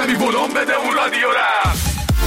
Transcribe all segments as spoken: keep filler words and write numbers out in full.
کمی ولوم بده اون رادیو رم.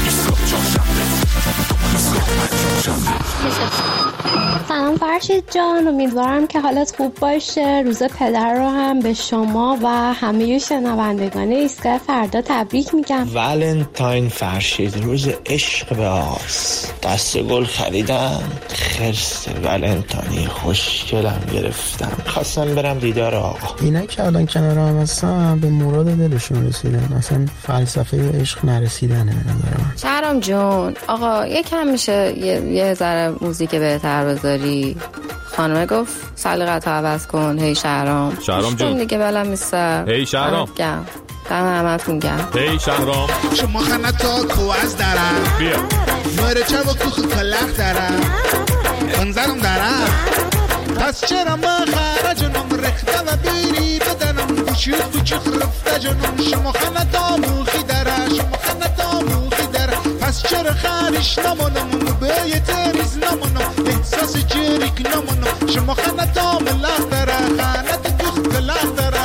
سلام فرشید جان، امیدوارم که حالت خوب باشه. روز پدر رو هم به شما و همه شنوندگان ایستگاه فردا تبریک میگم. ولنتاین فرشید، روز عشق به آس. دست گل خریدم، خرس ولنتاینی خوشگلم گرفتم، خواستم برم دیدار آقا. اینا که الان کنار هم هستن به مراد دلشون رسیدن، اصلا فلسفه عشق نرسیدنه به نظر من. شهرام جون، آقا یکم میشه یه یه ذره موزیک بهتر بذاری؟ خانمه گفت سلیقه‌تو عوض کن. هی شهرام شهرام جون دیگه بلم میسته. هی شهرام گم دم همتون گم. هی شهرام شما خنتا کو از درم بیا مره چه و کوخ کلخ درم انظرم درم پس چرا ما خرجنم رخته و بیری بدنم بچوخ بچوخ رفته جنم. شما خنتا موخی دره شما خنتا موخی دره پس چرا خریش نمانم به یه تریز نمانم احساس جریک نمانم. شما خنتا ملخ دره خنت کوخ کلخ دره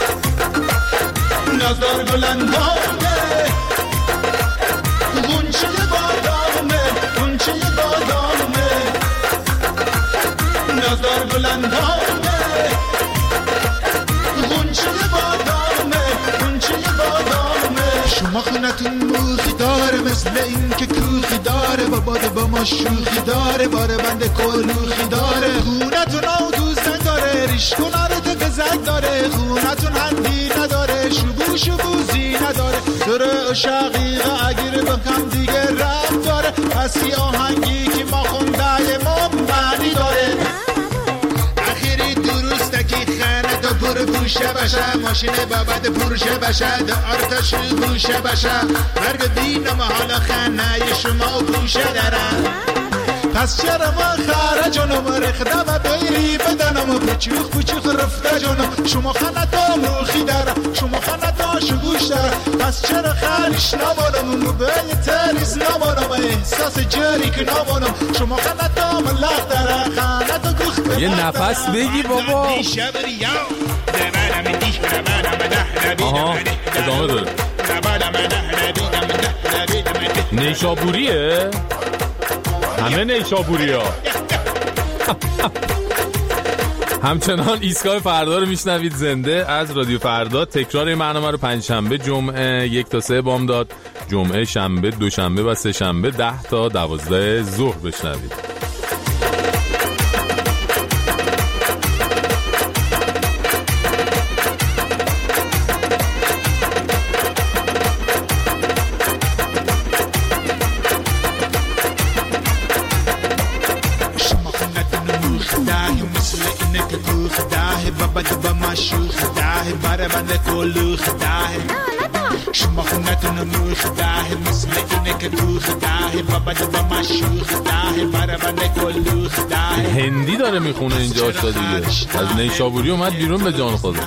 نازدار گلندانه گونچه بادامه گونچه بادامه نازدار گلندانه گونچه بادامه گونچه بادامه. شما خونتون موخی داره مثل این که کوخی داره با باده با ما شوخی داره باره بنده کلوخی داره. خونتون آو دوست نداره ریشکون آره تو گزک داره. خونتون هندی نداره شبو شبوزی نداره داره شقیقه اگیر بکم دیگه رب داره. پسی آهنگی که ما خونده ما معنی داره. اخیری درسته که خانه دو پر پوشه بشه ماشین بابد پرشه بشه دو آرتش گوشه بشه مرگ دینم حالا خانه شما پوشه داره. پس چرا ما خاره جنم رخده و بیری بدنم پچوخ پچوخ رفته جنم. شما خنتا موخی داره شما خنتا شگوش داره پس چرا خریش نمانم به یه تریز نمانم احساس جریک نمانم. شما خنتا ملخ داره خنتا گوخ یه نفس بگی بابا. آها ادامه داره. نیشابوریه همه نیشابوری ها. همچنان ایستگاه فردا رو میشنوید زنده از رادیو فردا. تکرار این برنامه رو پنجشنبه جمعه یک تا سه بامداد، جمعه شنبه دوشنبه و سه شنبه ده تا دوازده ظهر بشنوید. شما خونتون موخ ده مثل اینه که توخ ده بابا با مشوخ ده بره بنده کلوخ ده. هندی داره میخونه اینجا آشتا دیگه. از نیشابوری اومد بیرون به جان خدا.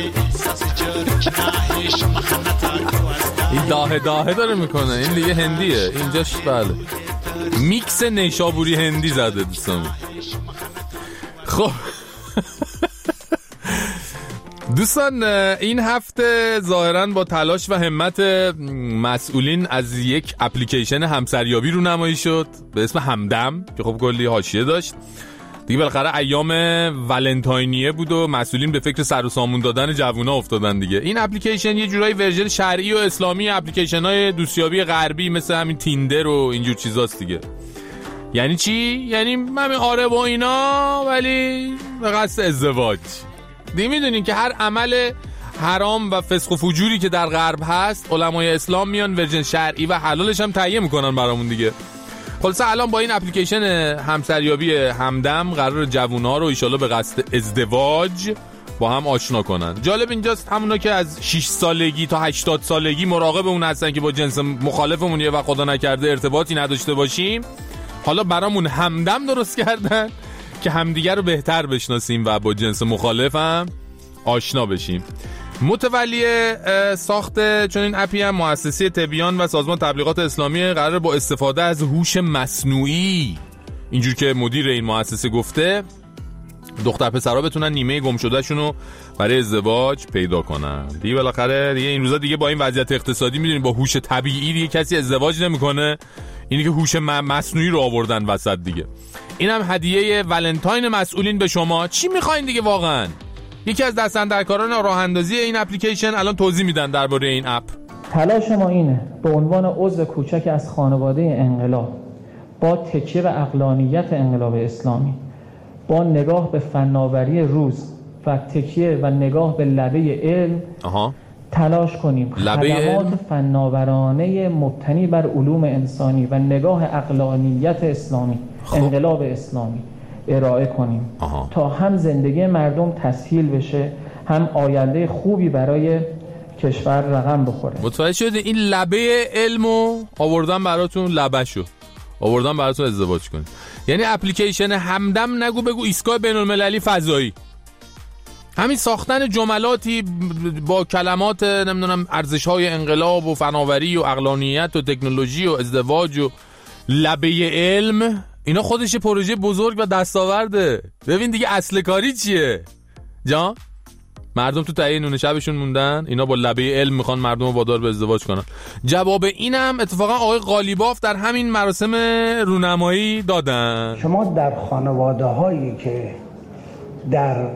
این داهه داهه داره میکنه این دیگه هندیه اینجاش. بله میکس نیشابوری هندی زده دوستان. خب دوستان این هفته ظاهراً با تلاش و همت مسئولین از یک اپلیکیشن همسریابی رو نمایی شد به اسم همدم که خب کلی حاشیه داشت دیگه. بالاخره ایام ولنتاینیه بود و مسئولین به فکر سر و سامون دادن جوونا افتادن دیگه. این اپلیکیشن یه جورایی ورژن شرعی و اسلامی اپلیکیشن‌های دوستیابی غربی مثل همین تیندر و اینجور چیزاست دیگه. یعنی چی؟ یعنی همین آره با اینا ولی به قصد ازدواج. دیگه میدونین که هر عمل حرام و فسق و فجوری که در غرب هست علمای اسلام میان ورژن شرعی و حلالش هم تهیه میکنن برامون دیگه. خلاصه الان با این اپلیکیشن همسریابی همدم قرار جوونا رو ایشالا به قصد ازدواج با هم آشنا کنن. جالب اینجاست همونا که از شش سالگی تا هشتاد سالگی مراقب اون هستن که با جنس مخالفمون یه و خدا نکرده ارتباطی نداشته باشیم، حالا برامون همدم درست کردن که همدیگر رو بهتر بشناسیم و با جنس مخالف هم آشنا بشیم. متولی ساخت چون این اپی هم مؤسسه تبیان و سازمان تبلیغات اسلامی قرار با استفاده از هوش مصنوعی، اینجور که مدیر این مؤسسه گفته، دختر پسرها بتونن نیمه گم شدهشون رو برای ازدواج پیدا کنن. دیگه بالاخره دیگه این روزا دیگه با این وضعیت اقتصادی میدونید با هوش طبیعی دیگه کسی ازدواج نمیکنه، اینی که هوش مصنوعی رو آوردن وسط دیگه. اینم هدیه ولنتاین مسئولین به شما. چی میخواین دیگه واقعا؟ یکی از دستاندرکاران راه اندازی این اپلیکیشن الان توضیح میدن درباره این اپ. تلاش ما اینه به عنوان عضو کوچک از خانواده انقلاب، با تکیه به عقلانیت انقلاب اسلامی، با نگاه به فناوری روز و تکیه و نگاه به لبه علم آها. تلاش کنیم خدمات فناورانه مبتنی بر علوم انسانی و نگاه عقلانیت اسلامی خب. انقلاب اسلامی ارائه کنیم آها. تا هم زندگی مردم تسهیل بشه، هم آینده خوبی برای کشور رقم بخوره. متوجه شده؟ این لبه علمو آوردن براتون، لبشو آوردن براتون ازدواج کنید. یعنی اپلیکیشن همدم نگو بگو ایستگاه بین‌المللی فضایی. همین ساختن جملاتی با کلمات نمیدونم ارزش‌های انقلاب و فناوری و عقلانیت و تکنولوژی و ازدواج و لبه علم، اینا خودش پروژه بزرگ و دستاورده. ببین دیگه اصل کاری چیه؟ جان؟ مردم تو تهیه نون شبشون موندن، اینا با لبه علم میخوان مردم رو وادار به ازدواج کنن. جواب اینم اتفاقا آقای قالیباف در همین مراسم رونمایی دادن. شما در خانواده هایی که در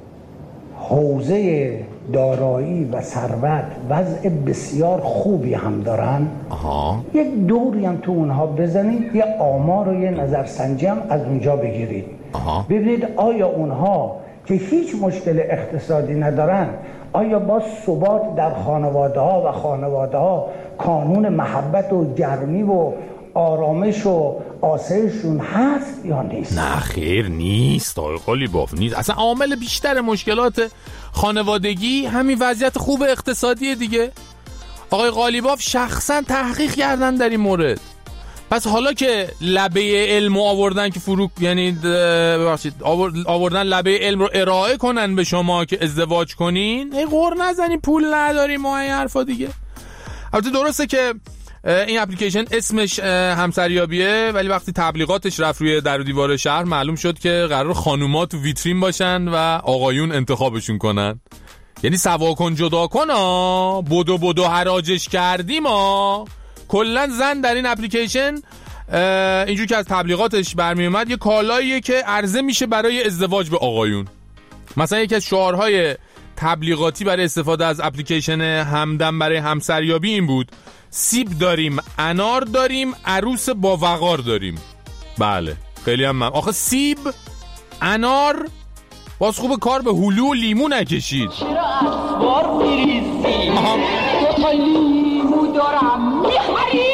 حوزه دارایی و ثروت وضع بسیار خوبی هم دارن آها. یک دوری هم تو اونها بزنید، یه آمار و یه نظرسنجی هم از اونجا بگیرید آها. ببینید آیا اونها که هیچ مشکل اقتصادی ندارن، آیا با ثبات در خانواده ها و خانواده ها کانون محبت و گرمی و آرامش و آسایششون هست یا نیست؟ نه خیر نیست آقای قالیباف، نیست. اصلا عامل بیشتر مشکلات خانوادگی همین وضعیت خوب اقتصادی دیگه. آقای قالیباف شخصا تحقیق کردن در این مورد. پس حالا که لبه علم آوردن که فروک یعنی ببخشید آوردن لبه علم رو ارائه کنن به شما که ازدواج کنین، ای غر نزنین پول نداریم ما این حرفا دیگه. البته درسته که این اپلیکیشن اسمش همسریابیه، ولی وقتی تبلیغاتش رفت روی در و دیوار شهر معلوم شد که قرار خانوما تو ویترین باشن و آقایون انتخابشون کنن. یعنی سوا کن جدا کن ها، بدو بدو حراجش کردیم ها. کلن زن در این اپلیکیشن اینجور که از تبلیغاتش برمی اومد یه کالاییه که عرضه میشه برای ازدواج به آقایون. مثلا یکی از شعارهای تبلیغاتی برای استفاده از اپلیکیشن همدم برای همسریابی این بود: سیب داریم، انار داریم، عروس با وقار داریم. بله خیلی هم من. آخه سیب، انار، باز خوب کار به هلو و لیمو نکشید. چرا اسوار میریزی؟ دو تا لیمو دارم میخری؟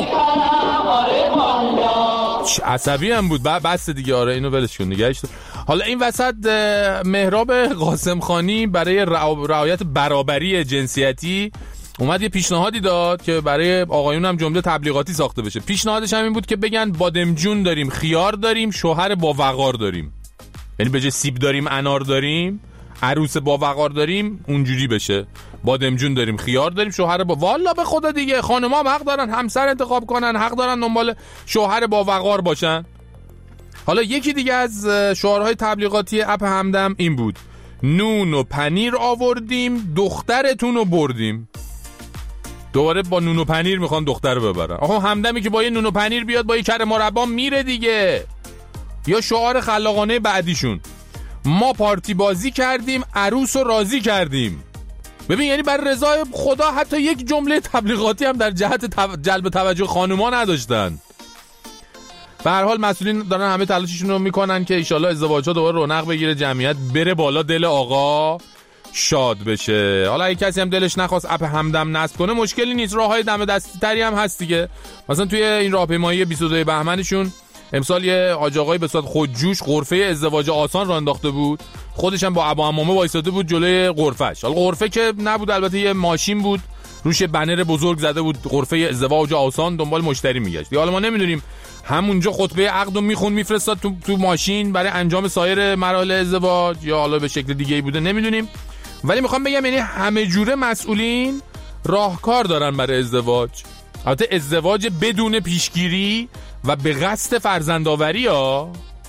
عصبی هم بود. بس دیگه. آره اینو ولش کن دیگه. حالا این وسط مهراب قاسم خانی برای رعایت برابری جنسیتی اومد یه پیشنهادی داد که برای آقایون هم جمله تبلیغاتی ساخته بشه. پیشنهادش هم این بود که بگن بادمجون داریم، خیار داریم، شوهر با وقار داریم. یعنی به جای سیب داریم انار داریم، عروس با وقار داریم، اونجوری بشه. بادمجون داریم، خیار داریم، شوهر با والا به خدا دیگه خانم‌ها هم حق دارن همسر انتخاب کنن، حق دارن دنبال شوهر با وقار باشن. حالا یکی دیگه از شعارهای تبلیغاتی اپ همدم این بود: نون و پنیر آوردیم، دخترتون رو بردیم. دوباره با نون و پنیر میخوان دختر رو ببرن. آخه همدمی که با یه نون و پنیر بیاد با یه کره مربا میره دیگه. یا شعار خلاقانه بعدیشون: ما پارتی بازی کردیم، عروس رو راضی کردیم. ببین یعنی برای رضای خدا حتی یک جمله تبلیغاتی هم در جهت تو... جلب توجه خانوما نداشتن. به هر حال مسئولین دارن همه تلاششون رو میکنن که ان ازدواجات دوباره رونق بگیره، جمعیت بره بالا، دل آقا شاد بشه. حالا اگه کسی هم دلش نخواست اپ همدم نصب کنه مشکلی نیست، راههای دم دستی تری هم هست دیگه. مثلا توی این راهپیمایی بیست و دو بهمنشون امسال یه حاج آقایی به صورت خودجوش غرفه ازدواج آسان راه انداخته بود. خودش هم با ابا عمامه وایساده بود جلوی غرفه‌اش. حالا غرفه که نبود، البته یه ماشین بود روش بنر بزرگ زده بود غرفه ازدواج آسان، دنبال مشتری میگشت. حالا ما نمیدونیم همونجا خطبه عقدو میخوند میفرستاد تو تو ماشین برای انجام سایر مراحل ازدواج، یا حالا به شکل دیگه‌ای بوده نمیدونیم. ولی میخوام بگم یعنی همه جوره مسئولین راهکار دارن برای ازدواج. البته ازدواج بدون پیشگیری و به قصد فرزندآوری ها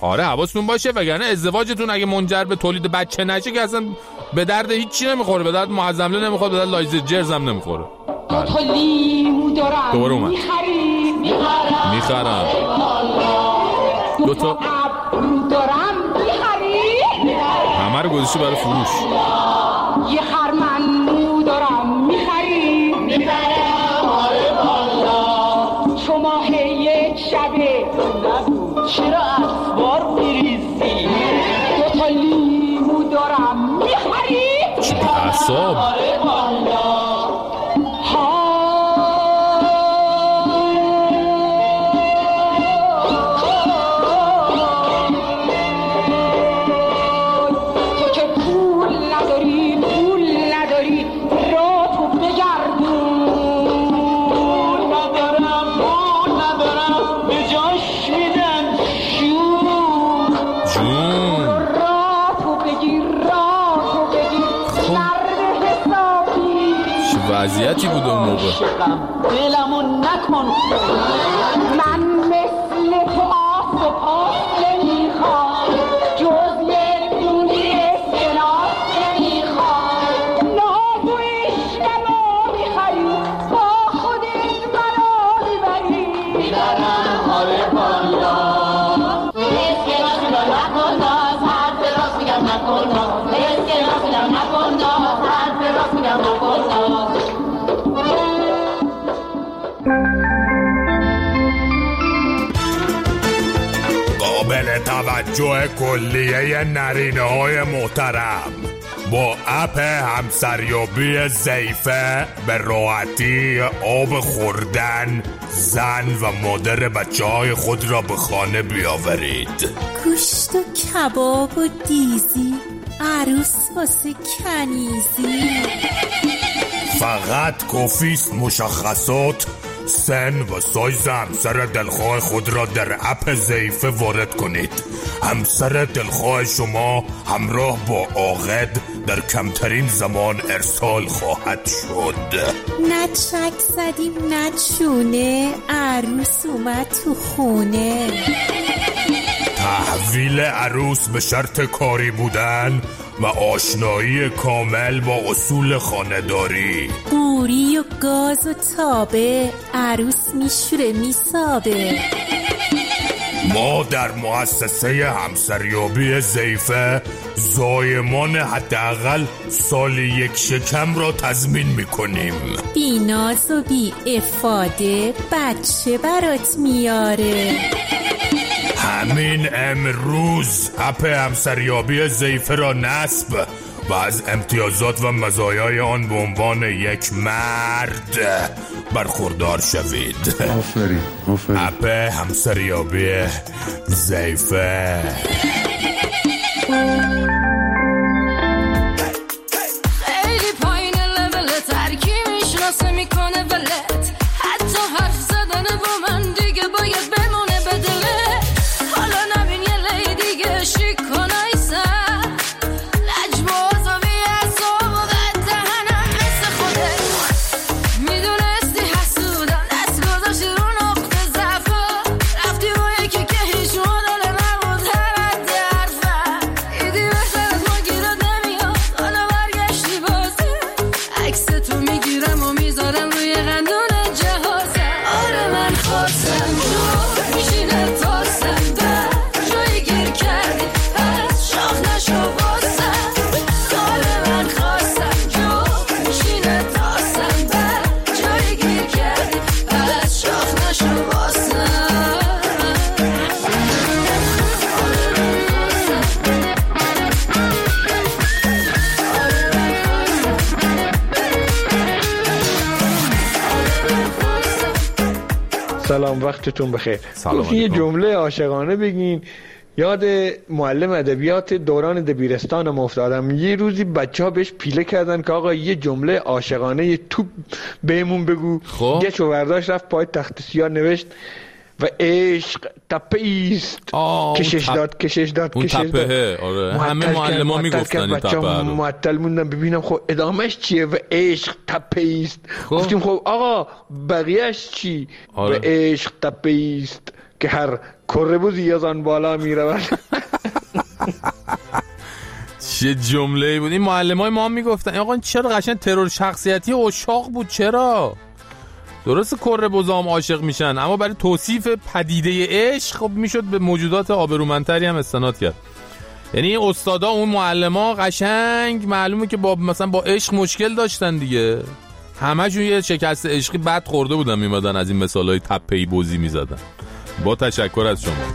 آره حواستون باشه، وگرنه ازدواجتون اگه منجر به تولید بچه نشه که اصلا به درد هیچی نمیخوره، به درد معظمله نمیخوره، به درد لایزر جرز هم نمیخوره. دو تا لیمو دارم دوباره اومد میخری میخرم میخرم دو تا ابرو دارم میخری همه رو گذاشته برای فروش. یه خرمن دارم میخری میخرم آره والا شما یک شبه چرا اخبار میریزی دو تا لیمو دارم میخری چی اعصاب آره والا وضعیتی بود اون موقع. دلمو نکن من مثل تو آس و پاس نمیخوام جز یک دونی اسکناس نمیخوام ناز و عشقمو میخری با خودت منو میبری میبرم آره بالا اسکناس میگم نکن ناز حرف راست میگم نکن ناز اسکناس میگم نکن ناز حرف راست میگم نکن ناز. قابل توجه کلیه نرینه های محترم، با اپ همسریابی ضیفه به راحتی آب خوردن زن و مادر بچه های خود را به خانه بیاورید. گوشت و کباب و دیزی، عروس واسه کنیزی. فقط کافیست مشخصات، سن و سایز همسر دلخواه خود را در اپ ضیفه وارد کنید. همسر دلخواه شما همراه با عاقد در کمترین زمان ارسال خواهد شد. نه چک زدیم نه چونه، عروس اومد تو خونه. تحویل عروس به شرط کاری بودن و آشنایی کامل با اصول خانه‌داری. قوری و گاز و تابه، عروس میشوره میسابه. ما در مؤسسه همسریابی ضیفه زایمان حداقل سال یک شکم را تضمین میکنیم. بی ناز و بی افاده بچه برات میاره. همین امروز اپ همسریابی ضیفه را نصب و از امتیازات و مزایای آن به عنوان یک مرد برخوردار شوید. آفرین آفرین. اپ همسریابی ضیفه. خیلی پایین لول ترکی میشناسه میکنه ولت، حتی حرف زدن با من دیگه باید بمونه به دلت. حالا نبین یه لی دیگه شیک کنای سر لجباز و بی اصاب و قد دهنم مثل خودت. میدونستی حسودم دست گذاشتی رو نقطه زفا، رفتی با یکی که هیچ مدل نبود هر حد حرفم. ایدی بهتر از ما گیرت نمیاد، حالا برگشتی بازه عکس تو میگیرم و میذارم روی قندون جهازم. آره من خواستم جو میشینه تاستم در جایی گیر کردی پس شاخ نشو بازم. آره من خواستم جو میشینه تاستم در جایی گیر کردی پس شاخ نشو بازم. سلام، وقتتون بخیر. سلام یه جمله عاشقانه بگین. یاد معلم ادبیات دوران دبیرستانم افتادم. یه روزی بچه ها بهش پیله کردن که آقا یه جمله عاشقانه یه توپ بهمون بگو. خب یه چو برداشت رفت پای تخت سیاه نوشت و عشق تپه‌ایست. کشش تپ... داد کشش داد اون کشش داد. تپهه. آره همه معلمان میگفتن این تپه رو. معطل موندم ببینم خب ادامهش چیه. و عشق تپه‌ایست. گفتیم خب آقا بقیهش چی؟ آره. و عشق تپه‌ایست که هر کربوزی از آن بالا میرود. چه جمله بود. این معلمای ما هم میگفتن آقا چرا قشنگ ترور شخصیتی عشاق بود. چرا درست کربوزام عاشق میشن، اما برای توصیف پدیده عشق خب میشد به موجودات آبرومندتری هم استناد کرد. یعنی استادا اون معلما قشنگ معلومه که با مثلا با عشق مشکل داشتن دیگه، همه‌شون یه شکست عشقی بد خورده بودن، میمدن از این مثالای تپه‌ای بوزی میزدن. با تشکر از شما.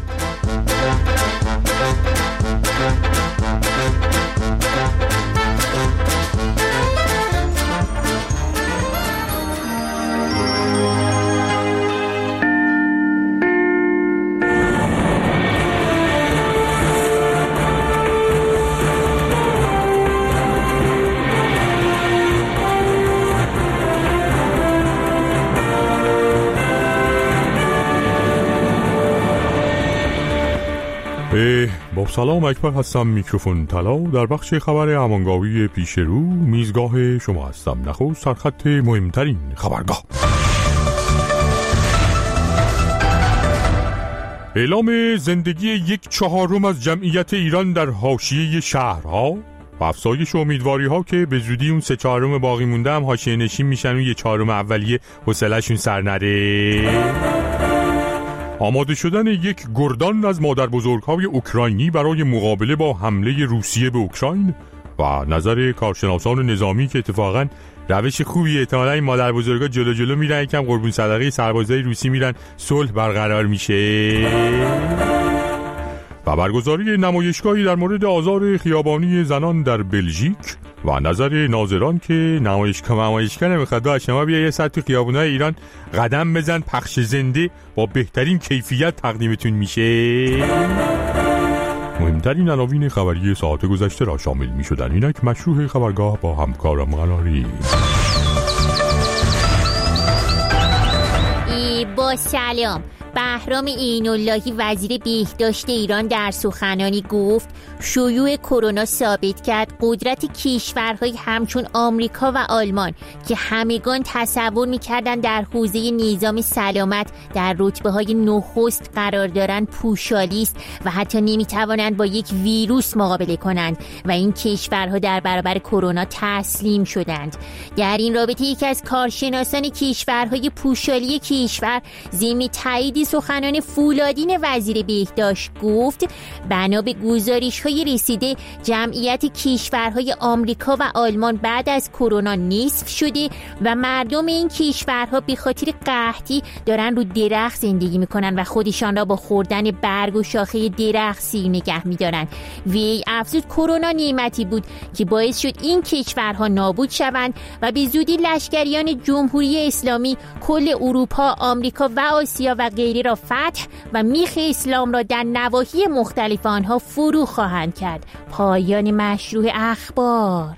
با سلام، اکبر هستم، میکروفون طلا. در بخش خبر امانگاوی پیش رو میزگاه شما هستم. نخست سرخط مهمترین خبرگاه. اعلام زندگی یک چهارم از جمعیت ایران در حاشیه شهرها و افزایش امیدواری ها که به زودی اون سه چهارم باقی مونده هم حاشیه نشین میشن و یه چهارم اولیه حوصله‌شون سر نره. آماده شدن یک گردان از مادر بزرگ‌های اوکراینی برای مقابله با حمله روسیه به اوکراین و نظر کارشناسان نظامی که اتفاقاً روش خوبی احتمالاً این مادر بزرگا جلو جلو میرن، یکم قربون صدقه سربازای روسی میرن، صلح برقرار میشه. و برگزاری نمایشگاهی در مورد آزار خیابانی زنان در بلژیک و نظر ناظران که نمایشگاه نمایشگاه نمیخواد شما بیا یه ساعت تو خیابونای ایران قدم بزن، پخش زنده با بهترین کیفیت تقدیمتون میشه. مهمترین عناوین خبری ساعت گذشته را شامل میشدن. اینک مشروع خبرگاه با همکارم قناری. با سلام. بهرام عین‌اللهی وزیر بهداشت ایران در سخنانی گفت شیوع کرونا ثابت کرد قدرت کشورهای همچون آمریکا و آلمان که همگان تصور می‌کردند در حوزه نظام سلامت در رتبه‌های نخست قرار دارند پوشالی است و حتی نمی‌توانند با یک ویروس مقابله کنند و این کشورها در برابر کرونا تسلیم شدند. در این رابطه یکی از کارشناسان کشورهای پوشالی کشور ضمن تایید سخنان فولادین وزیر بهداشت گفت بنا به گزارش‌های رسیده جمعیت کشورهای آمریکا و آلمان بعد از کرونا نصف شده و مردم این کشورها به خاطر قحطی دارن رو درخت زندگی میکنن و خودشان را با خوردن برگ و شاخه درخت سیر نگه میدارن. وی افزود کرونا نعمتی بود که باعث شد این کشورها نابود شوند و به زودی لشکریان جمهوری اسلامی کل اروپا، آمریکا و آسیا و غیره را فتح و میخ اسلام را در نواحی مختلف آنها فرو خواهند کرد. پایان مشروع اخبار.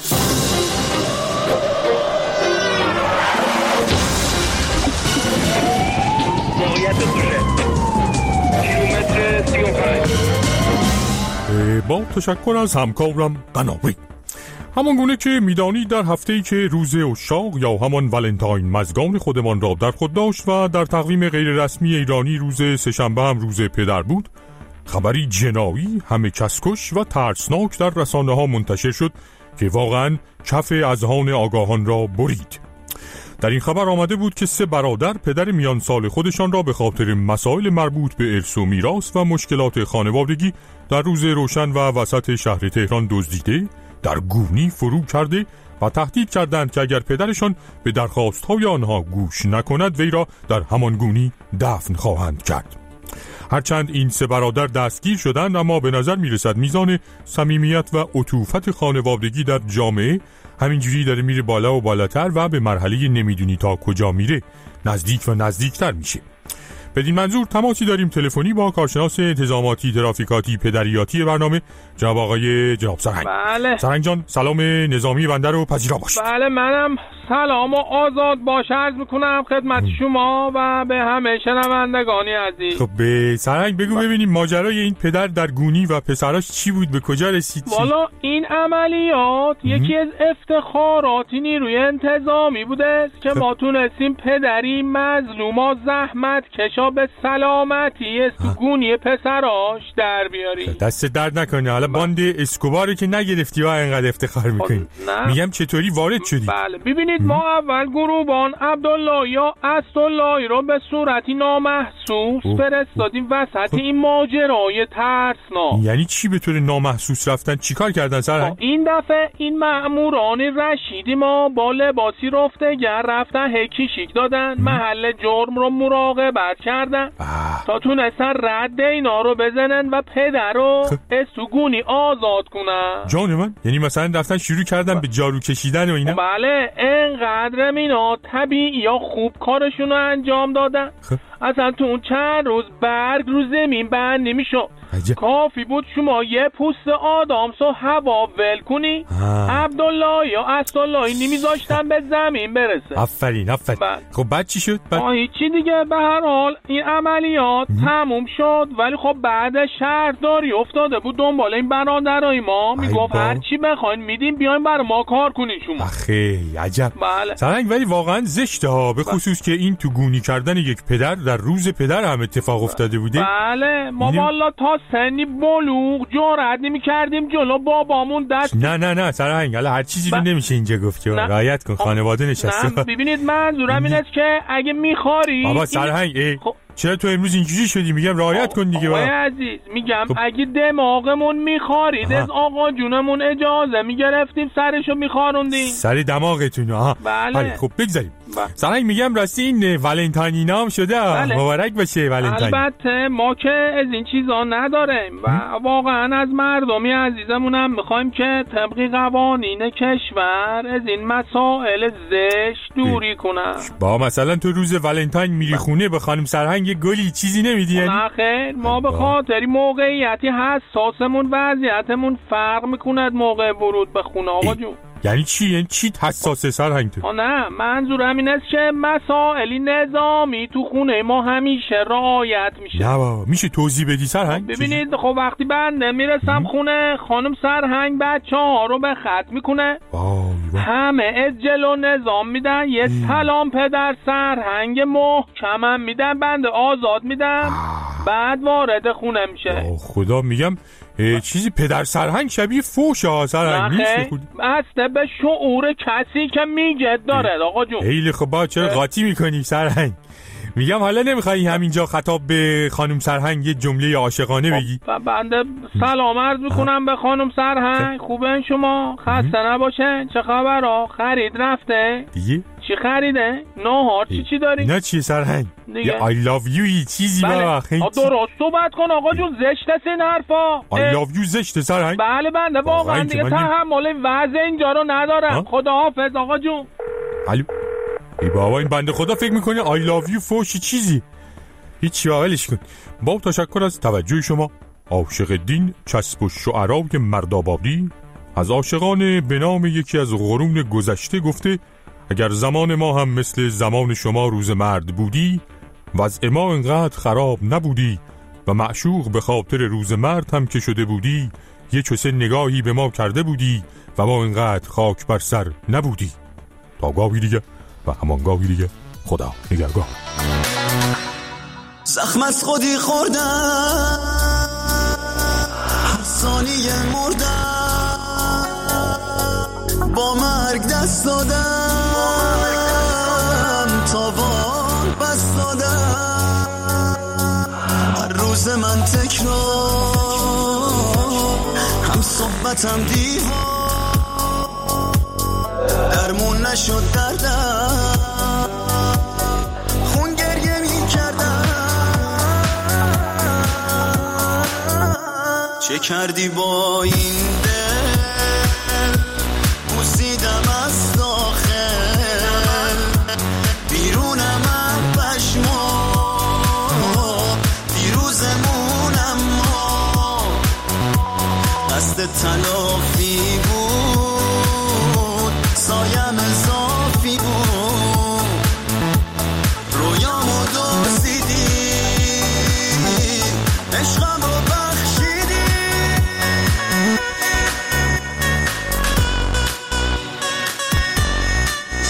با تشکر از همکارم قناری. همان گونه که میدانید در هفته‌ای که روز عشاق یا همان ولنتاین مزگان خودمان را در خود داشت و در تقویم غیر رسمی ایرانی روز سه‌شنبه هم روز پدر بود، خبری جنایی همه کسکش و ترسناک در رسانه ها منتشر شد که واقعا کف اذهان آگاهان را برید. در این خبر آمده بود که سه برادر پدر میان سال خودشان را به خاطر مسائل مربوط به ارث و میراث و مشکلات خانوادگی در روز روشن و وسط شهر تهران دزدیده، در گونی فرو کرده و تهدید کردند که اگر پدرشان به درخواست‌های آنها گوش نکند وی را در همان گونی دفن خواهند کرد. هرچند این سه برادر دستگیر شدند، اما به نظر میرسد میزان صمیمیت و عطوفت خانوادگی در جامعه همینجوری داره میره بالا و بالاتر و به مرحله نمیدونی تا کجا میره نزدیک و نزدیکتر میشه. بدین منظور تماسی داریم تلفنی با کارشناس انتظاماتی ترافیکاتی پدریاتی برنامه جناب آقای جناب سرهنگ. بله. سرهنگ جان سلام نظامی بنده رو پذیرا باش. بله منم سلام و آزاد باش عرض میکنم خدمت شما و به همه شنوندگانی عزیز. خب به سرهنگ بگو ببینیم ماجرای این پدر در گونی و پسراش چی بود، به کجا رسید؟ والا این عملیات ام. یکی از افتخارات نیروی انتظامی بوده که ما تونستیم پدری مظلوم و زحمت کشا ایشالله به سلامتی استگونی پسراش در بیاری. دست درد نکنه. حالا باند اسکوباری که نگرفتی و اینقدر افتخار میکنی. میگم چطوری وارد شدی؟ بله ببینید ما اول گروبان عبدالله یا اسدالله رو به صورتی نامحسوس فرستادیم وسط این ماجرای ترسناک. یعنی چی به طور نامحسوس رفتن؟ چیکار کردن سرهنگ؟ این دفعه این مأموران رشیدی ما با لباسی رفتگر رفتن هکی شیک دادن، محل جرم رو مراقبت کردن تا تونستن رد اینا رو بزنن و پدر رو استگونی آزاد کنن. جان من، یعنی مثلا رفتن شروع کردن به جارو کشیدن و اینا؟ بله، اینقدر اینا طبیعی یا خوب کارشون رو انجام دادن. اصلا تو اون چند روز برگ رو زمین بند نمیشد. کافی بود شما یه پوست آدامس و هوا ول کنی، عبدالله یا اسدالله نمیذاشتن به زمین برسه. آفرین آفرین. خب بعد چی شد؟ بعد هیچی دیگه. به هر حال این عملیات تموم شد، ولی خب بعد شهرداری افتاده بود دنبال این برادرای ما، میگفت هر چی بخواین میدیم بیاین برای ما کار کنین شما. آخه عجب. بله. سرنگ ولی واقعا زشته ها، به خصوص که این تو گونی کردن یک پدر در روز پدر هم اتفاق افتاده بوده. بله ما والا تا سنی بلوغ جرأت نمی‌کردیم جلو بابامون دست. نه نه نه سرهنگ، حالا هر چیزی رو ب... نمیشه اینجا گفت که رعایت کن. خانواده نشسته. نه ببینید منظورم این است که اگه می‌خواری بابا سرهنگ خب... چرا تو امروز اینجوری شدی؟ میگم رعایت کن دیگه. آقای عزیز میگم خب... اگه دماغمون می‌خارید از آقا جونمون اجازه میگرفتیم سرشو می‌خاروندیم. سر دماغتون. آها بله. خب بگذاریم. سرهنگ میگم راستی این ولنتاینی نام شده. بله. مبارک باشه ولنتاین. البته ما که از این چیزا نداریم و واقعا از مردمی عزیزمونم میخوایم که طبق قوانین کشور از این مسائل زشت دوری کنن. با مثلا تو روز ولنتاین میری خونه به خانم سرهنگ یه گلی چیزی نمیدی؟ نه خیر، ما به خاطر موقعیتی حساسمون وضعیتمون فرق میکند موقع ورود به خونه. آقا جون یعنی چی؟ یعنی چی حساسه سرهنگ تو؟ نه منظورم این است که مسائلی نظامی تو خونه ما همیشه رعایت میشه. نه بابا میشه توضیح بدی سرهنگ؟ ببینید خب وقتی بنده میرسم خونه خانم سرهنگ بچه ها رو به خط میکنه، همه از جلو نظام میدن، یه سلام پدر سرهنگ محکمم میدن، بنده آزاد میدم، بعد وارد خونه میشه. خدا میگم چیزی پدر سرهنگ شبیه فوش ها سرهنگ نیست. بسته به شعور کسی که میگه داره. آقا جون خیلی خب با چرا قاطی میکنی سرهنگ؟ میگم حالا نمیخوایی همینجا خطاب به خانم سرهنگ یه جمله عاشقانه بگی؟ بنده سلام عرض میکنم به خانم سرهنگ. خوبه شما؟ خسته نباشن. چه خبرها؟ خرید رفته؟ دیگه چی خریده؟ ناهار چی چی داری؟ نه چی سرهنگ؟ یه I love you چیزی بابا. خیلی درست صحبت کن آقا جون، زشت است این حرفا. I love you زشت سرهنگ؟ بله بنده واقعا دیگه تحمل وضع اینجا رو ندارم. خداحافظ آقا جون. الو ای بابا این بنده خدا فکر میکنه I love you فوشی چیزی. هیچی اولش کن. با تشکر از توجه شما. عاشق دین چسب و شعرا که مردآبادی از عاشقان به نام یکی از قرون گذشته گفته اگر زمان ما هم مثل زمان شما روز مرد بودی وضع ما انقدر خراب نبودی و معشوق به خاطر روز مرد هم که شده بودی یه چوسه نگاهی به ما کرده بودی و ما انقدر خاک بر سر نبودی. تا گاهی دیگه و همان گاهی دیگه خدا نگهدار. زخم از خودی خوردم، هر ثانیه مردم، با مرگ دست دادم، تاوان بست دادم، هر روز من تکرار، هم صحبتم دیوار، درمون نشد دردم، خون گریه می کردم. چه کردی با این دل، بوسیدم از داخل، بیرونم هم پشما، دیروزمونم ما، قصد تلافی بود، سایم اضافی بود، رویامو دزدیدی، عشقمو بخشیدی.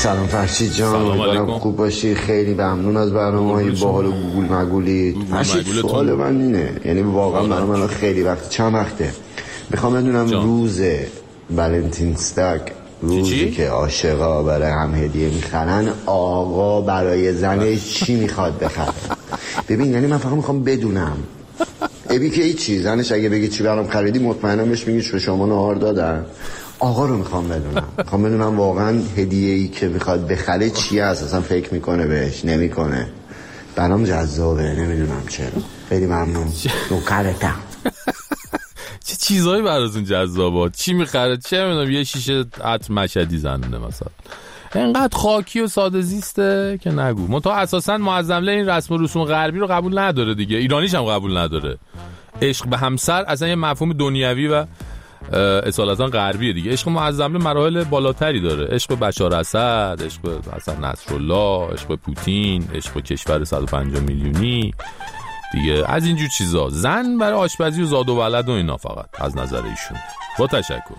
سلام فرشید جان، امیدوارم خوب باشی. خیلی ممنون از برنامه‌های باحال و گوگل مگولی. فرشید سوال من اینه، یعنی واقعا برای من خیلی وقت چند وقته میخوام بدونم روز ولنتینستاگ، روزی که عاشقا برای هم هدیه میخرن، آقا برای زنش چی میخواد بخره؟ ببین یعنی من فقط میخوام بدونم ابی که هیچی، زنش اگه بگه چی برام خریدی مطمئنم بهش میگی شو شما نهار دادن. آقا رو میخوام بدونم، میخوام بدونم واقعا هدیه‌ای که میخواد بخره چی هست، اصلا فکر میکنه بهش نمیکنه. برام جذابه، نمیدونم چرا. خیلی ممنون. نوکرتم. چه چیزایی براتون جذابه؟ چی میخره؟ چه میدونم یه شیشه عطر مشهدی زنونه مثلا. اینقدر خاکی و ساده زیسته که نگو. منتها اساسا معظمله این رسم و رسوم غربی رو قبول نداره دیگه، ایرانیش هم قبول نداره. عشق به همسر اصلا یه مفهوم دنیوی و اصالتا غربیه دیگه. عشق معظمله مراحل بالاتری داره. عشق به بشار اسد، عشق به حسن نصرالله، عشق به پوتین، عشق به کشور صد و پنجاه میلیونی دیگه، از اینجور چیزا. زن برای آشپزی و زاد و ولد و اینا فقط از نظر ایشون. با تشکر.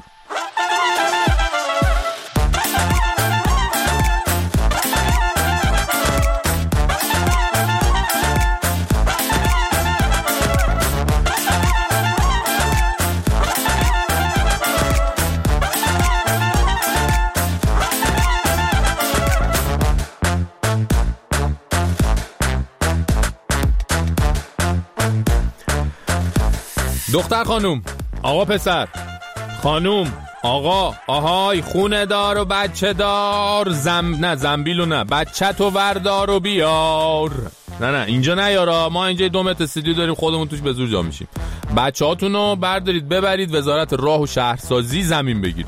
دختر خانوم، آقا پسر، خانوم، آقا، آهای، خونه دار و بچه دار، زم نه زنبیلو نه، بچه تو وردار و بیار. نه نه اینجا نیارا، ما اینجا دو متر استودیو داریم، خودمون توش به زور جا میشیم. بچه هاتونو بردارید ببرید وزارت راه و شهرسازی زمین بگیرید.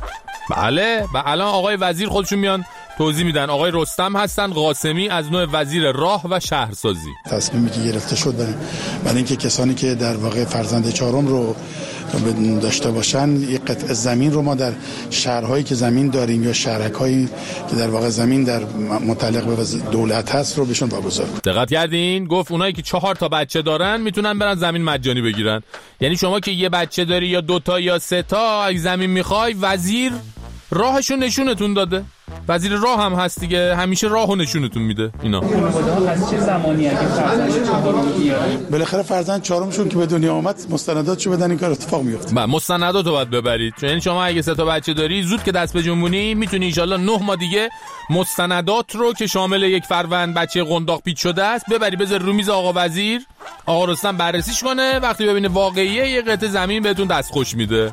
بله و الان آقای وزیر خودشون میان توضیح میدن. آقای رستم هستن قاسمی از نوع وزیر راه و شهرسازی. تصمیمی که گرفته شد برای, برای اینکه کسانی که در واقع فرزند چهارم رو داشته باشن، یک قطعه زمین رو ما در شهرهایی که زمین داریم یا شهرکایی که در واقع زمین در متعلق به دولت هست رو بهشون واگذار کنیم. دقت کردین؟ گفت اونایی که چهار تا بچه دارن میتونن برن زمین مجانی بگیرن. یعنی شما که یه بچه داری یا دو تا یا سه تا، اگه زمین میخوای، وزیر راهشو نشونتون داده. وزیر راه هم هست دیگه، همیشه راهو نشونتون میده. اینا از چه زمانی اگه فرزند چهارم بیاره، بالاخره فرزند چهارمشون که به دنیا اومد مستنداتشو بدن، این کار اتفاق میفته. با مستنداتو باید ببرید. چون یعنی شما اگه سه تا بچه داری، زود که دست به جنبونی میتونی ان شاءالله نه ماه دیگه مستندات رو که شامل یک فروند بچه قنداق پیچ شده است ببری بذار رو میز آقا وزیر. آقا رستم بررسیش کنه، وقتی ببینه واقعیه یه قطعه زمین بهتون دستخوش میده.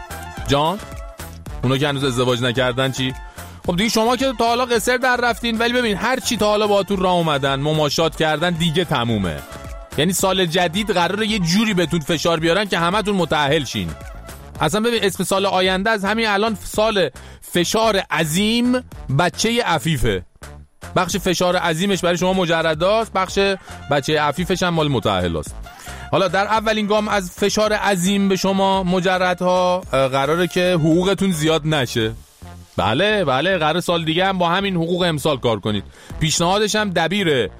جان اونا که هنوز ازدواج نکردن چی؟ خب دیگه شما که تا حالا قصر در رفتین، ولی ببین هر چی تا حالا باهاتون راه اومدن مماشات کردن دیگه تمومه. یعنی سال جدید قراره یه جوری بهتون فشار بیارن که همتون متأهل شین. اصلا ببین اسم سال آینده از همین الان سال فشار عظیم بچه عفیفه. بخش فشار عظیمش برای شما مجرداست، بخش بچه عفیفش هم مال متأهلاست. حالا در اولین گام از فشار عظیم به شما مجردها قراره که حقوقتون زیاد نشه. بله بله قرار سال دیگه هم با همین حقوق امسال کار کنید. پیشنهادش هم دبیر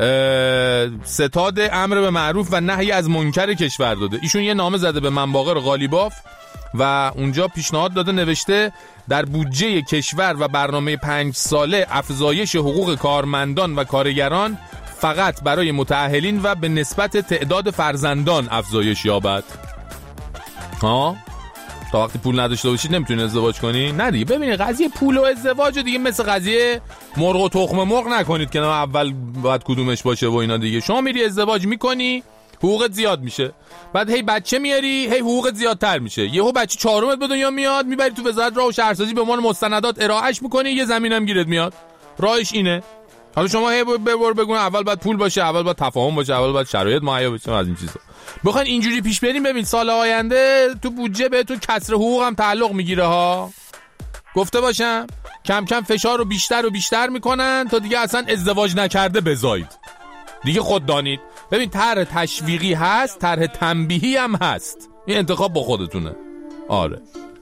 ستاد امر به معروف و نهی از منکر کشور داده. ایشون یه نامه زده به منباغر قالیباف و اونجا پیشنهاد داده، نوشته در بودجه کشور و برنامه پنج ساله افزایش حقوق کارمندان و کارگران فقط برای متأهلین و به نسبت تعداد فرزندان افزایش یابد. ها تا وقتی پول نداشته باشید نمیتونید ازدواج کنی؟ نه دیگه. ببینید قضیه پول و ازدواج دیگه مثل قضیه مرغ و تخم مرغ نکنید که اول باید کدومش باشه و اینا دیگه. شما میری ازدواج میکنی، حقوقت زیاد میشه، بعد هی بچه میاری، هی حقوقت زیادتر میشه. یهو بچه چهارمت به دنیا میاد، میبری تو وزارت راه و شهرسازی به عنوان مستندات ارائهش میکنی، یه زمینم گیرت میاد. راهش اینه. حالا شما هی ببر بگون اول باید پول باشه، اول باید تفاهم باشه، اول باید شرایط مهیا باشه، از این چیزا. بخواین اینجوری پیش بریم، ببین سال آینده تو بودجه بهتون کسر حقوق هم تعلق میگیره ها. گفته باشم کم کم فشار رو بیشتر و بیشتر میکنن تا دیگه اصلا ازدواج نکرده بزایید. دیگه خود دانید. ببین طرح تشویقی هست، طرح تنبیهی هم هست. این انتخاب با خودتونه. آره.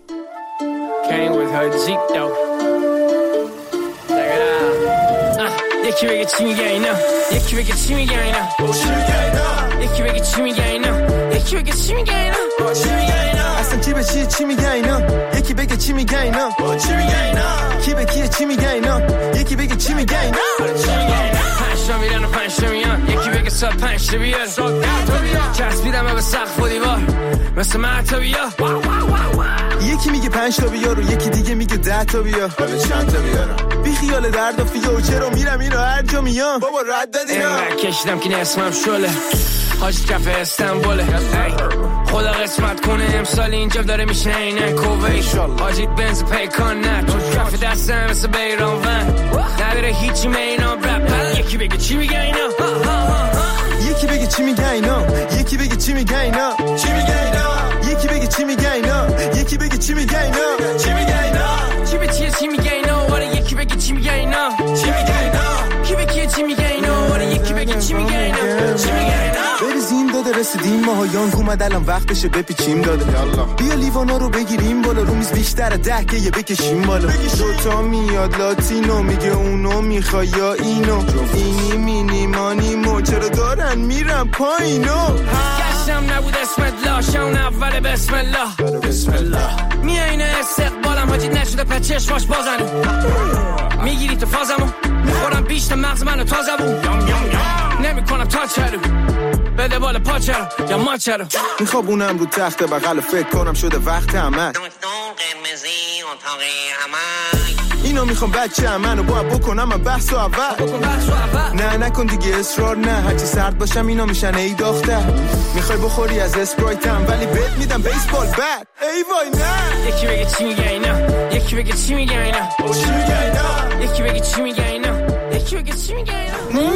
یکی بگه چی میگه اینا، یکی بگه چی میگه اینا، یکی بگه چی میگه اینا، یکی بگه چی میگه اینا چی میگه اینا اصلا کی به چیه چی میگه اینا یکی بگه چی میگه اینا چی میگه اینا کی به کیه چی میگه اینا یکی بگه چی میگه اینا چی میگه اینا پنج تا میرن و پنج تا میان یکی بگه صد پنج تا بیار صد ده تا بیار چسبیدم به سقف و دیوار مثل مرتا بیار یکی میگه پنج تا بیار و یکی دیگه میگه ده تا بیار حالا چند تا بیارم بی خیال درد و فیو چرا میرم اینو هر جا میام بابا رد دادینا اینقدر کشیدم که اسمم شله حاجی کف استنبوله خدا قسمت کنه امسال اینجا داره میشه اینه کووی حاجی بنز پیکان نه تو کف دستم مثل بیران ون نداره هیچی مینام رپ یکی بگه چی میگه اینا یکی بگه چی میگه اینا یکی بگه چی میگه اینا چی میگه اینا یکی بگه چی میگه اینا یکی بگه چی میگه اینا چی میگه اینا کی به چیه چی میگه اینا ولی یکی بگه چی میگه اینا چی میگه اینا کی به کیه چی میگه اینا ولی یکی بگه چی میگه اینا چی میگه اینا برزیم داده رسیدیم ماها یانگ اومد الان وقت بشه بپیچیم داده بیا لیوانا رو بگیریم بالا رو میز بیشتر ده که یه بکشیم بالا دوتا میاد لاتینو میگه اونو میخوای یا اینو اینی مینی مانیمو چرا دارن میرم پایینو گشتم نبود اسم الله شون اول بسم الله بسم الله میاینه استقبالم حاجی نشده پس چشماش بازن میگیری تو فازمو میخورم بیشتر مغز منو تازمو نمیکنم تا چرو بده بالا پا چرا یا ما چرا میخوابونم رو تخت بغل فکر کنم شده وقت عمل اینو میخوام بچه منو باید بکنم من بحثو اول نه نکن دیگه اصرار نه هرچی سرد باشم اینا میشن ای داختر میخوای بخوری از اسپرایتم ولی بهت میدم بیسبال بد ای وای نه یکی بگه چی میگه اینا یکی بگه چی میگه اینا چی میگه اینا یکی بگه چی میگه اینا یکی بگه چی میگه اینا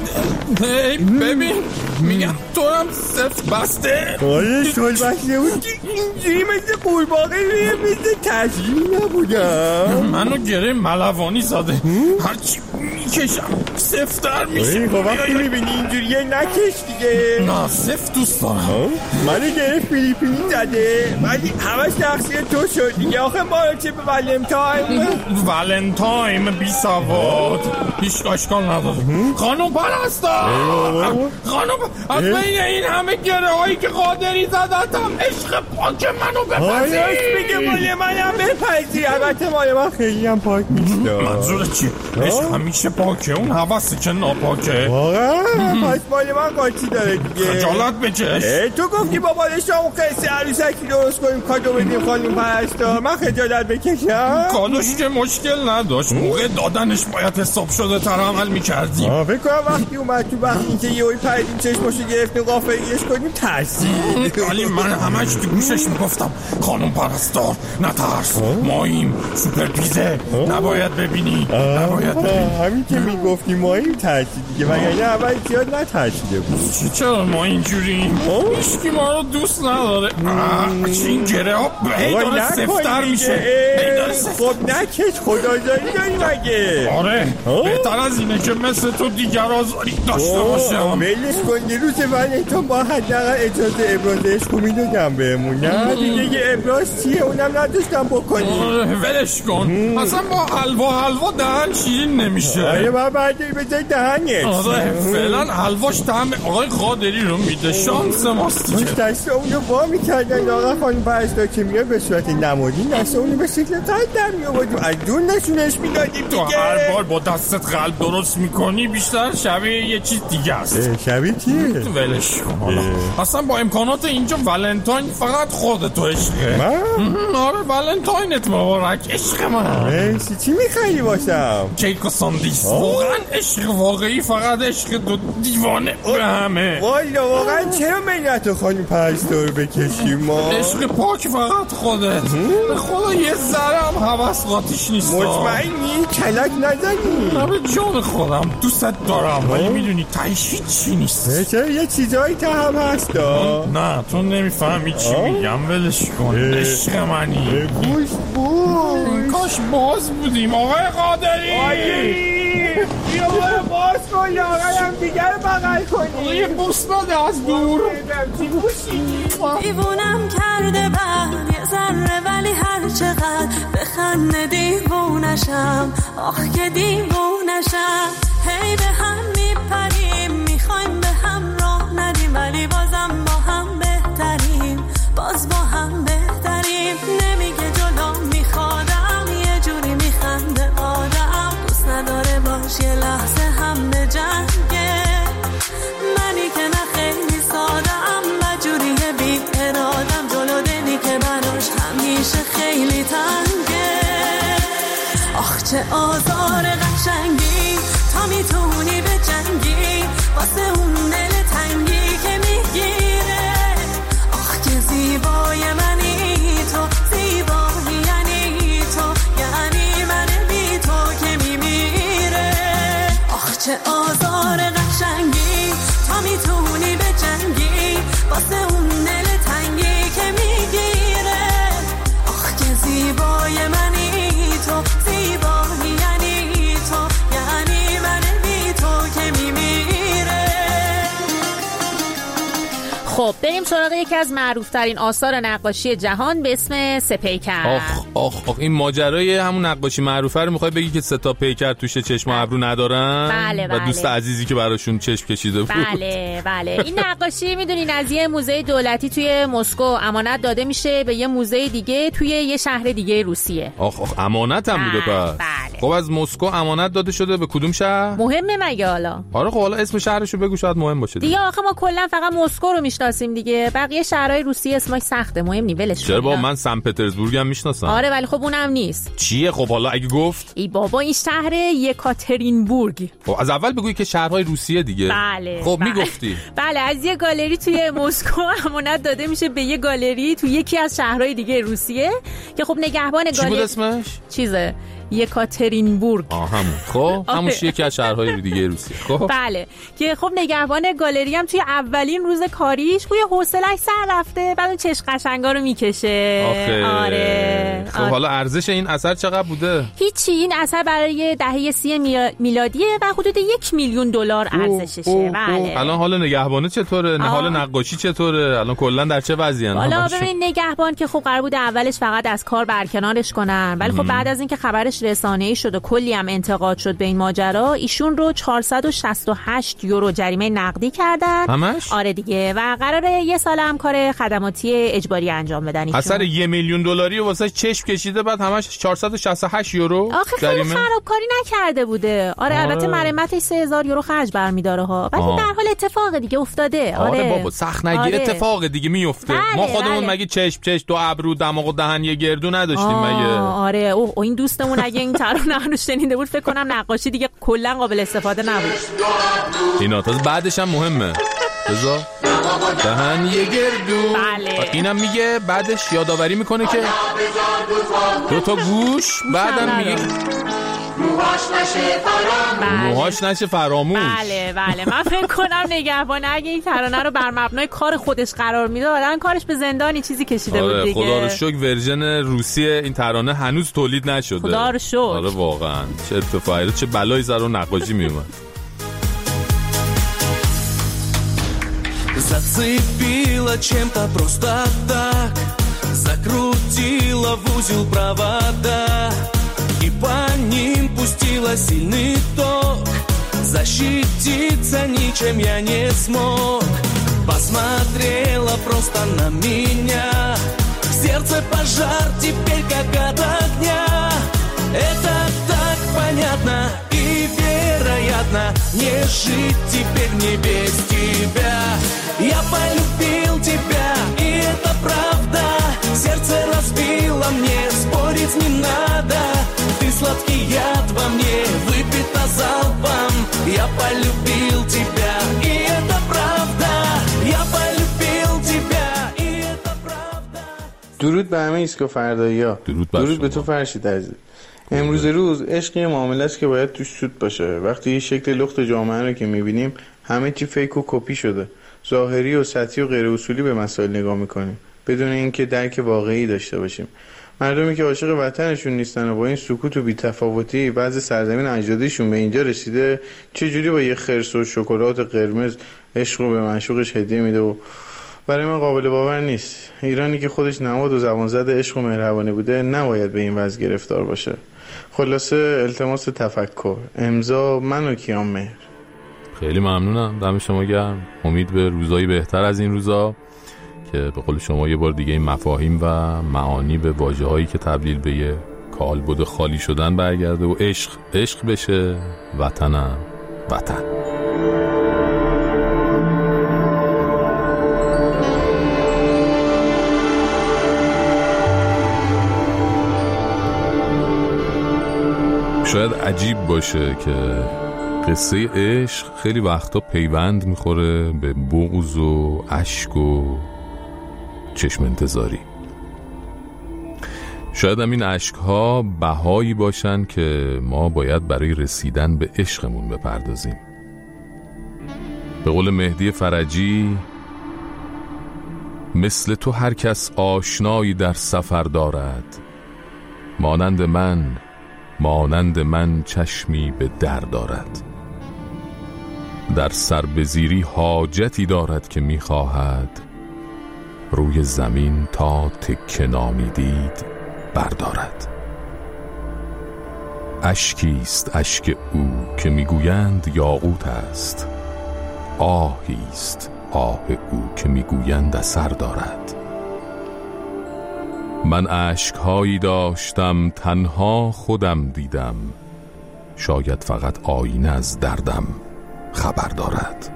هی ببین میگم تو هم صفت بسته آره شل بسته بود که اینجوری مثل قورباغه روی مثل تشریمی نبودم منو گره ملوانی زاده هرچی میکشم سفتر میشه خب وقتی میبینی اینجوریه نکش دیگه نه سفت دوست دارم منو گره فیلیپینی زده ولی همش تقصیر تو شد دیگه آخه ما رو چه به ولنتایم ولنتایم بی سواد هیچ اشکال نداره خانم پرستار خانم از بین این همه گره هایی که قادری زدتم عشق پاک منو بپذیر میگه مال منم بپذیر البته مال من خیلی هم پاک نیست منظور چی؟ عشق همیشه پاکه اون حوثه که ناپاکه واقعا پس مال من قاطی داره دیگه خجالت بکش تو گفتی با بالشم اون قصه عروسکی درست کنیم کادو بدیم خانم پرستار من خجالت بکشم کادوش که مشکل نداشت موقع دادنش باید حساب شده تر عمل میکردیم فکر کنم وقتی اومد تو وقتی اینکه یه اوی پریدیم چشمشو گرفتیم قافلیش کنیم ترسید ولی من همش تو گوشش میگفتم خانم پرستار نترس ماییم سوپر پیزه نباید ببینی نباید ببینی همین که میگفتی ماییم ترسید دیگه وگرنه اول زیاد نترسیده بود چرا ما اینجوریم هیچکی ما رو دوست نداره چه این گره ها هی داره سفتر میشه خب نکش خدازاری داری مگه آره بهتر از اینه که مثل تو دیگر آزاری داشته باشم ولش کن یه روز ولنتاین با حداقل اجازه ابراز عشق میدادم بهمون نه دیگه یه ابراز چیه اونم نداشتم بکنی ولش کن اصلا با حلوا حلوا دهن شیرین نمیشه آره من برداری به جای دهنت آره فعلا حلواش طعم آقای قادری رو میده شانس ماست دیگه دست اونو وا میکردن آقا خانم پرستار که میاد به صورت نمادین دست اونو به شکل قلب در میآوردیم از دور نشونش میدادیم دیگه تو هر بار با دستت قلب درست میکنی بیشتر شبیه یه چیز دیگه است شبیه چیه؟ ولش کن حالا اصلا با امکانات اینجا ولنتاین فقط خودتو عشقه من؟ آره ولنتاینت مبارک عشق من چی میخوایی باشم؟ کیک و ساندیس واقعا عشق واقعی فقط عشق دو دیوانه به همه والا واقعا چرا ملت خانم پرستار رو بکشیم ما؟ عشق پاک فقط خودت به خدا یه ذرم حوث قاتیش نیست مطمئنی؟ کلک نزنی؟ نه به جان خودم دوست دارم ولی میدونی تایش هیچی نیست چرا یه چیزایی تا هم هستا؟ نه تو نمیفهمی چی میگم ولش کن عشق منی گوش بود کاش باز بودیم آقای قادری بیا باید باز کن آقای هم دیگر بغل کنی یه بوس بده از دور دیوونم کرده بعد یه ذره ولی هر چقدر بخنده دیوونشم آخ که دیوونشم هی به هم میپریم میخوایم به هم راه ندیم ولی بازم با هم بهتر چه آزار قشنگی تا میتونی به جنگی واسه اون دل تنگی که میگیره. آخ که زیبای منی تو، زیبایی یعنی تو، یعنی من بی تو که میمیره. آخ چه آزار قشنگی تا میتونی به جنگی واسه اون دل تنگی که میگیره. آخ که زیبای منی تو، زیبایی یعنی تو، یعنی من بی تو که میمیره. خب بریم سراغ یکی از معروفترین آثار نقاشی جهان به اسم سه پیکر. آخ آخ آخ این ماجرای همون نقاشی معروفه رو میخوای بگی که سه تا پیکر توشه چشم و ابرو ندارن؟ بله بله. و دوست عزیزی که براشون چشم کشیده بود. بله بله. این نقاشی میدونین از یه موزه دولتی توی مسکو امانت داده میشه به یه موزه دیگه توی یه شهر دیگه روسیه. آخ آخ امانت هم بوده پس. بله. خب از مسکو امانت داده شده به کدوم شهر؟ مهمه مگه حالا؟ آره خب حالا اسم شهرشو بگو شاید مهم باشه دیگه. آخه ما کلا فقط مسکو رو میشناسیم دیگه، بقیه شهرهای روسیه اسمش سخته، مهم نی، ولش کن. چرا با من سن پترزبورگ هم میشناسم. آره ولی خب اونم نیست. چیه خب حالا اگه گفت؟ ای بابا این شهر یکاترینبورگ. خب از اول بگوی که شهرهای روسیه دیگه. بله. خب بله. میگفتی. بله از یه گالری توی مسکو امانت داده میشه به یه گالری توی یکی از شهرهای دیگه روسیه که خب نگهبان گالری. چی بود اسمش؟ چیزه یکاترینبورگ. آه همون. خب همونش یکی از شهرهای دیگه روسیه. خب بله که خب نگهبان گالری هم توی اولین روز کاریش روی حوصله‌اش سر رفته، بعد اون چشم قشنگا رو میکشه. آخه. آره. خب آره. حالا ارزش این اثر چقدر بوده؟ هیچی، این اثر برای دهه سی میلادیه و حدود یک میلیون دلار ارزششه. بله. الان حال نگهبانه چطوره؟ نه حال نقاشی چطوره؟ الان کلا در چه وضعیه؟ حالا ببین نگهبان که خب قرار بود اولش فقط از کار برکنارش کنن، ولی خب بعد از اینکه خبرش رسانه‌ای شد و کلی هم انتقاد شد به این ماجرا، ایشون رو چهارصد و شصت و هشت یورو جریمه نقدی کردن. همش؟ آره دیگه. و قراره یه سال هم کار خدماتی اجباری انجام بدن ایشون. اثر یه میلیون دلاری واسه چشم کشیده بعد همش چهارصد و شصت و هشت یورو آخه خیلی خرابکاری نکرده بوده. آره, آره. البته مرمتش سه هزار یورو خرج برمی‌داره ها، ولی در حال اتفاق دیگه افتاده. آره, آره بابا سخت نگیر. آره. اتفاق دیگه میفته. بله ما خودمون بله. مگه چشم چشم دو ابرو دماغ و دهن یه گردو نداشتیم مگه؟ آره اوه این دوستمون اگه این ترانه رو شنیده بود فکر کنم نقاشی دیگه کلا قابل استفاده نبود. اینا تا بعدش هم مهمه. بذار دهن یه گردو. بله. اینم میگه بعدش یادآوری میکنه که دو تا گوش، بعدم میگه موهاش نشه فراموش. موهاش نشه فراموش. بله بله. من فکر کنم نگهبان اگه این ترانه رو بر مبنای کار خودش قرار میداد الان کارش به زندانی چیزی کشیده آره بود دیگه. خدا رو شکر ورژن روسی این ترانه هنوز تولید نشده. خدا رو شکر. آره واقعا چه اتفاقی، چه بلایی سر اون نقاشی میومد. Зацепила чем-то просто так, закрутила в узел провода и по ним пустила сильный ток. Защититься ничем я не смог. Посмотрела просто на меня, в сердце пожар теперь как от огня. Это так понятно и вероятно, не жить теперь мне без тебя. Я полюбил тебя, и это правда. Сердце разбило мне, спорить не надо. Ты сладкий яд во мне, выпито залпом. Я полюбил тебя, и это правда. Я полюбил тебя, и это правda. درود به همه ایسکو فردایی‌ها. درود, درود به تو فرشید عزیز. امروز روز عشق یه معامله است که باید توش سود باشه. وقتی یه شکل لخت جامعه رو که می‌بینیم همه چی فیک و کپی شده، ظاهری و سطحی و غیر اصولی به مسائل نگاه میکنیم بدون اینکه درک واقعی داشته باشیم. مردمی که عاشق وطنشون نیستن و با این سکوت و بی‌تفاوتی وضع سرزمین اجدادیشون به اینجا رسیده، چه جوری با یه خرس و شکلات قرمز عشق رو به معشوقش هدیه میده و برای من قابل باور نیست. ایرانی که خودش نماد و زبان زد عشق و مهربانی بوده نباید به این وضع گرفتار باشه. خلاصه التماس تفکر. امضا من و کیان مهر. خیلی ممنونم، دم شما گرم. امید به روزایی بهتر از این روزا که به قول شما یه بار دیگه این مفاهیم و معانی به واژه‌هایی که تبدیل به یه کالبد خالی شدن برگرده و عشق عشق بشه. وطنم وطن. شاید عجیب باشه که قصه عشق خیلی وقتا پیوند میخوره به بغض و اشک و چشم انتظاری. شاید هم این اشک‌ها بهایی باشن که ما باید برای رسیدن به عشقمون بپردازیم. به قول مهدی فرجی، مثل تو هر کس آشنایی در سفر دارد، مانند من مانند من چشمی به در دارد. در سر بزیری حاجتی دارد که می‌خواهد، روی زمین تا تکه نامیدید بردارد. اشکیست اشک او که میگویند یاقوت است، آهیست آه او که میگویند اثر دارد. من اشکهایی داشتم تنها خودم دیدم، شاید فقط آینه از دردم خبر دارد.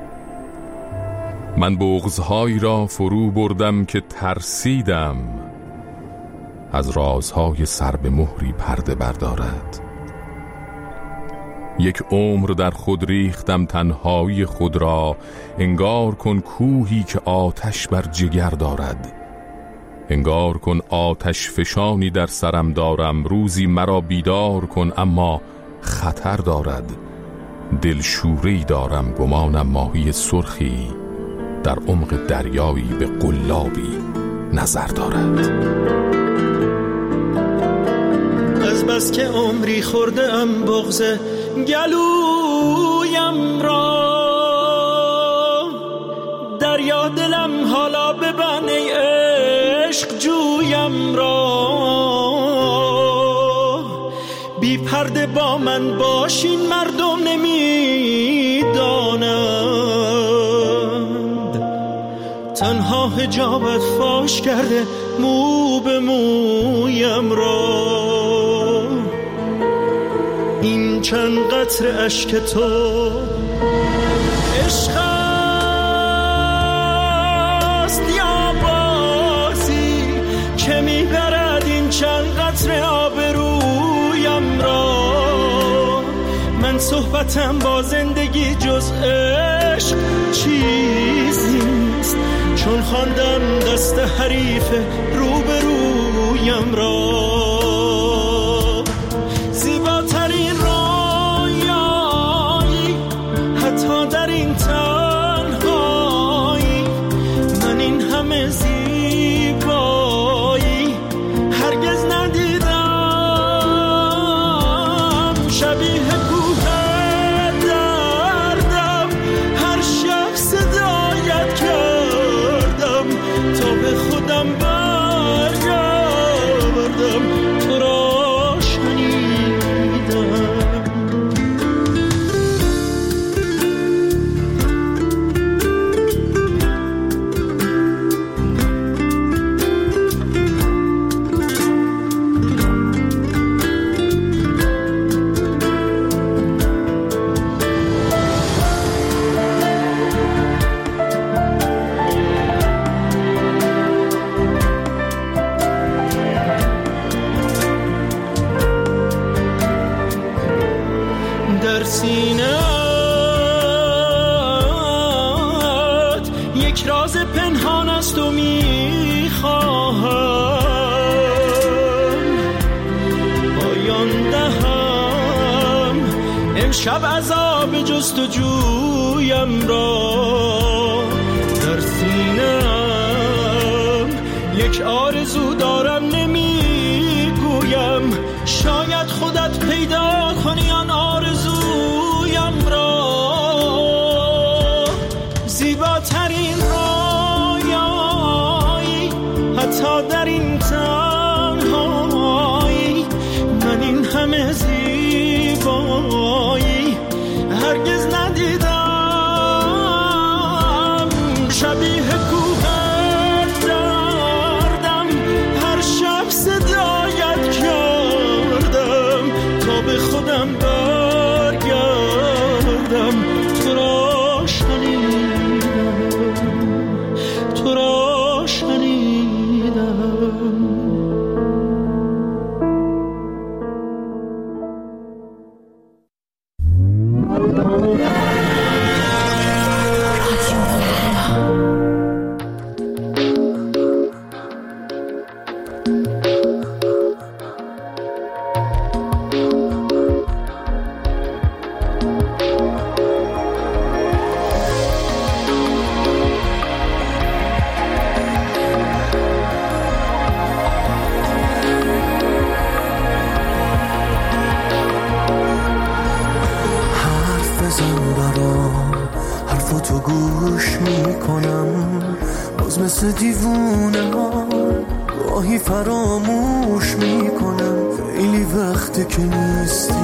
من بغض‌هایی را فرو بردم که ترسیدم، از رازهای سر به مهری پرده بردارد. یک عمر در خود ریختم تنهایی خود را، انگار کن کوهی که آتش بر جگر دارد. انگار کن آتش فشانی در سرم دارم، روزی مرا بیدار کن اما خطر دارد. دلشوری دارم گمانم ماهی سرخی، در عمق دریایی به قلابی نظر دارد. از بس که عمری خورده ام بغض گلویم را، دریا دلم حالا ببند ای عشق جویم را. بی پرده با من باشین مردم نمیدانند، تنها حجابت فاش کرده مو به مویم را. این چند قطره اشک تو عشق است یا بازی که میبرد این چند قطره آبرویم را. من صحبتم با زندگی جز عشق چیزی نیست، چون خواندم دست حریف روبرویم را. زیباترین رویایی حتی در این تنهایی، من این همه زیبایی هرگز ندیدم. شبیه کوه دردم هر شب صدایت کردم، تا به خودم برگردم تو را شنیدم. در سینه‌ات یک راز پنهان است و میخواهم پایان دهم امشب عذاب جستجویم را. در سینه‌ام یک آرزو دارم نمیگویم، شاید خودت پیدا کنی آن آرزویم را. زیباترین رویایی حتی در این تنهایی، من این همه زیبایی هرگز ندیدم. شبیه کوه دردم هر شب حرفاتو گوش میکنم، باز مثل دیوونه ها گاهی فراموش میکنم، خیلی وقته که نیستی.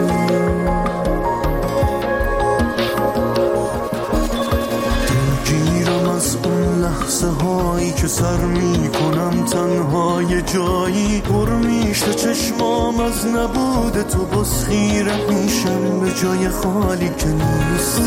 دلگیرم از اون لحظه هایی که سر میکنم تنها یه جایی، پر میشه چشمام از نبود تو، باز خیره میشم به جای خالی که نیستی.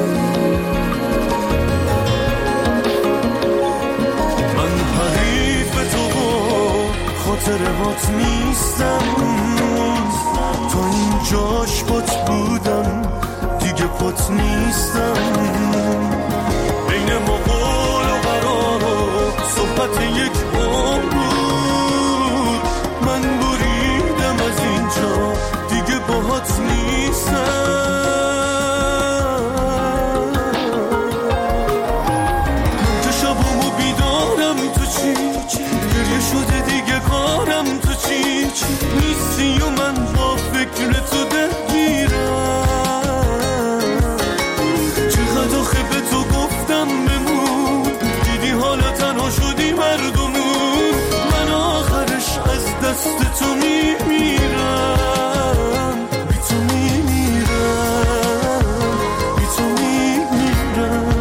من حریف تو و خاطرهات نیستم، تا اینجاش پات بودم دیگه پات نیستم. بین ما قول و قرار و صحبت یک عمر بود، من بریدم از اینجا دیگه باهات نیستم. من که شبامو بیدارم تو چی گریه شده دیگه کارم تو چی نیستی و من با فکر تو درگیرم. چقدر آخه به تو گفتم بمون، دیدی حالا تنها شدی مردمون. من آخرش از دست تو میمیرم، بی تو میمیرم، بی تو میمیرم.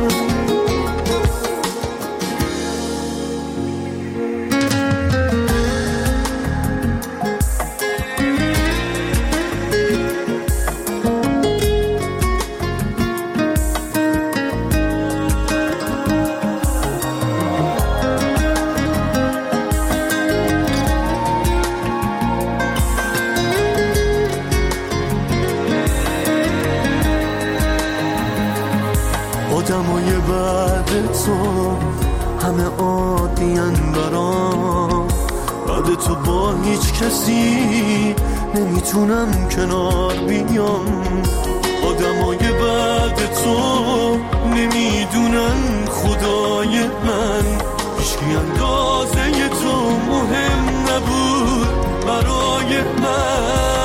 آدمای بعد تو همه عادی‌ان برام، بعد تو با هیچ کسی نمیتونم کنار بیام. آدمای بعد تو نمیدونن خدای من، هیچکی اندازه تو مهم نبود برای من.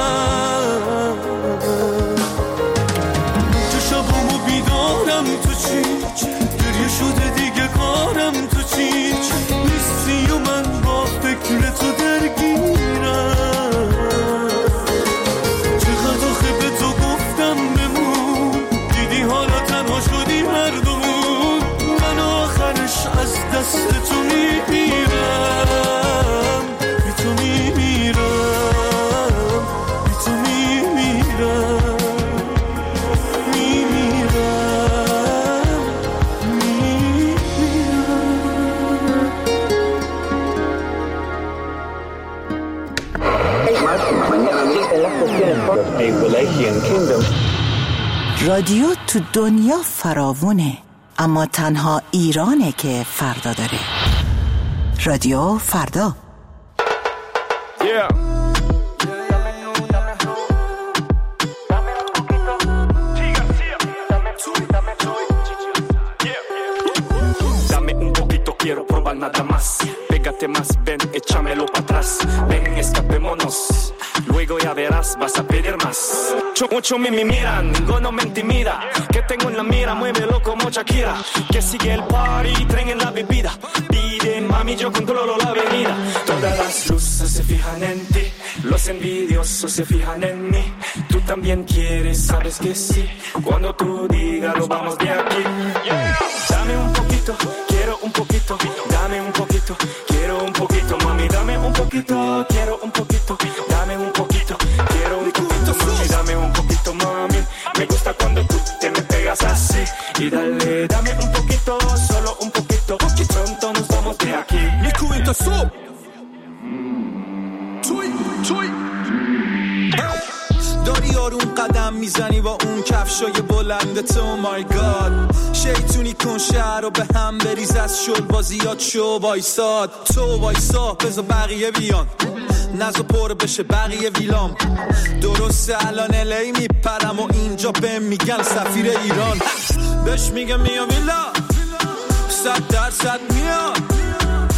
که شبامو بیدارم تو چی گریه شده دیگه کارم تو چی نیستی و من با فکر تو درگیرم. چقدر آخه به تو گفتم بمون، دیدی حالا تنها شدی مردمون. من آخرش از دست تو میمیرم، بی تو میمیرم، بی تو میمیرم. رادیو تو دنیا فراوونه، اما تنها ایرانه که فردا داره. رادیو فردا. Yeah. Dame un poquito, quiero probar nada más. Pégate más, ven, échamelo para atrás. Ven, escapémonos. Luego ya verás, vas a pedir más. Mucho me miran, ninguno me intimida. Que tengo en la mira, muévelo como Shakira. Que sigue el party, tren en la bebida. Pide, mami, yo controlo la avenida. Todas las luces se fijan en ti. Los envidiosos se fijan en mí. Tú también quieres, sabes que sí. Cuando tú digas, lo vamos de aquí. Yeah. Dame un poquito, quiero un poquito. Dame un poquito, quiero un poquito. Mami, dame un poquito, quiero un poquito. Dame un poquito, quiero un poquito. Mami, dame un poquito, mami. Me gusta cuando tú te me pegas así. Y dale, dame un poquito, solo un poquito. Que pronto nos vamos de aquí. Mi cuento sub. Chuy, chuy. داری آروم قدم میزنی با اون کفشای بلند تو مای گاد. شیطونی کن شهر رو به هم بریز، از شل بازیات شو وایساد. تو وایسا بذار بقیه بیان، نزو پر بشه بقیه ویلام. درسته الان الی میپرم و اینجا به میگن سفیر ایران. بهش میگه میا ویلا صد درصد میاد،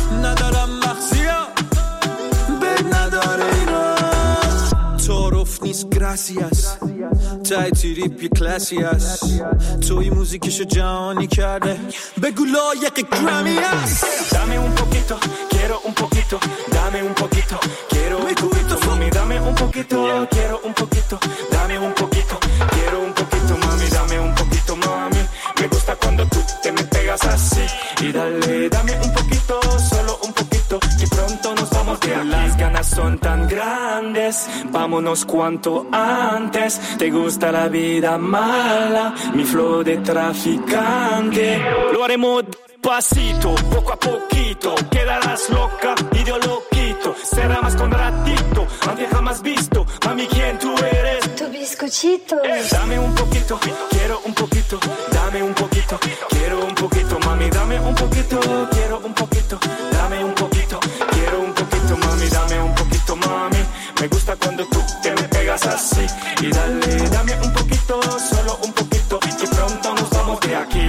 ندارم مخزیا بد نداره ایران. تو رفتی نیست gracias تای تریپ یه کلاسی هست توی موزیکشو جهانی کرده بگو لایق گرامی هست Dame un poquito, quiero un poquito, dame un poquito, quiero un poquito, mami, dame un poquito, quiero un poquito, dame un poquito, quiero un poquito, mami, dame un poquito, mami. Me gusta cuando tú te me pegas así y dale, dame un poquito, solo un poquito y pronto nos vamos de aquí. Las ganas son tan grandes, vámonos cuanto antes. Te gusta la vida mala, mi flow de traficante. Lo haremos pasito, poco a poquito, quedarás loca y yo loquito, será más con ratito, aunque jamás visto, mami, ¿quién tú eres? Tu bizcochito. Eh, dame un poquito, quiero un poquito, dame un poquito, quiero un poquito, mami, dame un poquito, quiero un poquito, dame un poquito, quiero un poquito, mami, dame un poquito, mami, me gusta cuando tú te me pegas así, y dale, dame un poquito, solo un poquito, y pronto nos vamos de aquí.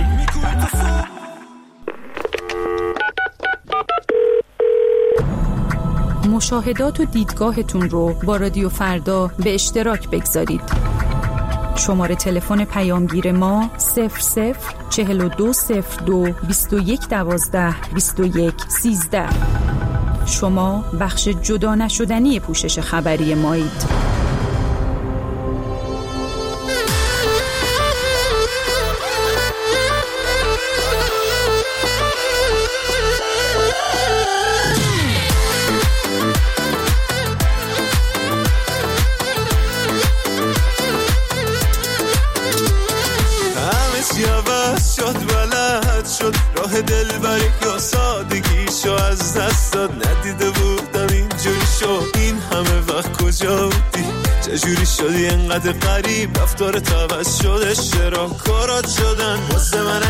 مشاهدات و دیدگاهتون رو با رادیو فردا به اشتراک بگذارید. شماره تلفن پیامگیر ما صفر صفر چهل و دو صفر دو بیست و یک دوازده بیست و یک سیزده. شما بخش جدا نشدنی پوشش خبری مایید. راه دلبری یا سادگیشو از دست داد ندیده بودم اینجوری شد این همه وقت کجا بودی چجوری شدی انقدر قریب رفتار عوض شده چرا کارات شدن واسه من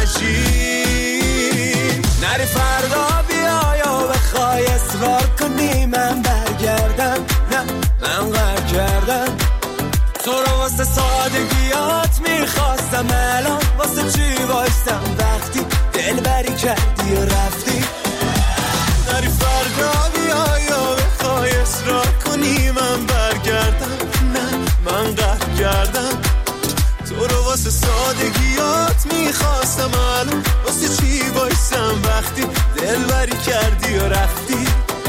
عجیب نری فردا بیا یا بخوای اصرار کنی من برگردم نه من غر کردم تو رو واسه سادگیات میخواستم الان واسه چی وایستم وقتی دلبری کردی و رفتی نری فردا بیا یا بخوای اصرار کنی من برگردم نه من قهر کردم تو رو واسه سادگیات میخواستم الان واسه چی وایستم وقتی دلبری کردی و رفتی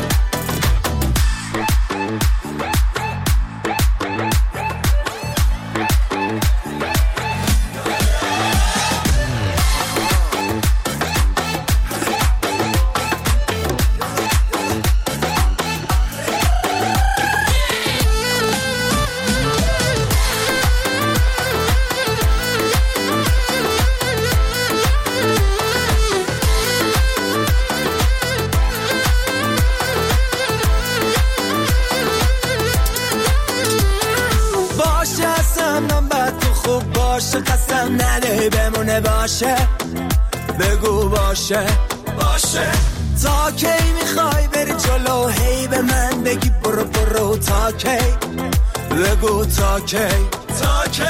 قسم نده بمونه باشه بگو باشه باشه تا کی میخوای بری جلو هی به من بگی برو برو تا کی بگو تا کی تا کی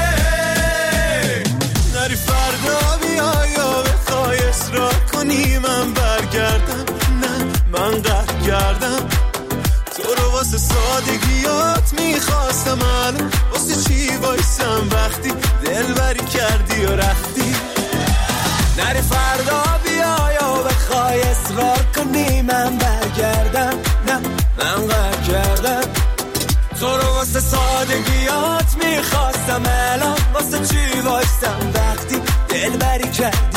نری فردا بیا یا بخوای اصرار کنی من برگردم نه من قهر کردم تو رو واسه سادگیات میخواستم الان واسه چی وایسم وقتی دلبری کردی و رفتی نری فردا بیا یا بخوای اصرار کنی من برگردم نه من غر کردم تو رو واسه سادگیات میخواستم الان واسه چی وایسم وقتی دلبری کردی